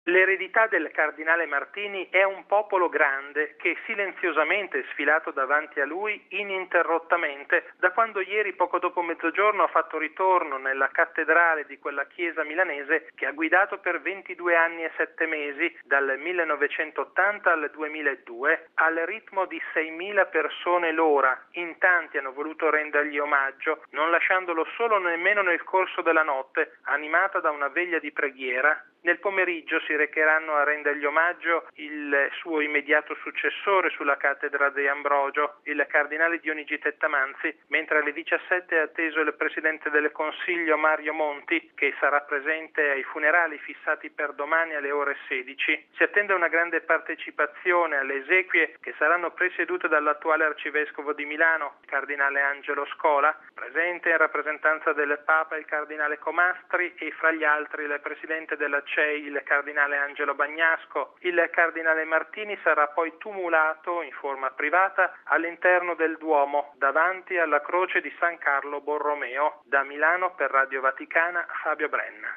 L'eredità del cardinale Martini è un popolo grande che silenziosamente è sfilato davanti a lui ininterrottamente da quando ieri poco dopo mezzogiorno ha fatto ritorno nella cattedrale di quella chiesa milanese che ha guidato per 22 anni e 7 mesi, dal 1980 al 2002, al ritmo di 6.000 persone l'ora. In tanti hanno voluto rendergli omaggio, non lasciandolo solo nemmeno nel corso della notte, animata da una veglia di preghiera. Nel pomeriggio si recheranno a rendergli omaggio il suo immediato successore sulla cattedra di Ambrogio, il cardinale Dionigi Tettamanzi, mentre alle 17 è atteso il Presidente del Consiglio Mario Monti, che sarà presente ai funerali fissati per domani alle ore 16. Si attende una grande partecipazione alle esequie che saranno presiedute dall'attuale arcivescovo di Milano, il cardinale Angelo Scola, presente in rappresentanza del Papa il cardinale Comastri e fra gli altri il Presidente della CEI, il cardinale Angelo Bagnasco. Il cardinale Martini sarà poi tumulato in forma privata all'interno del Duomo, davanti alla croce di San Carlo Borromeo. Da Milano per Radio Vaticana, Fabio Brenna.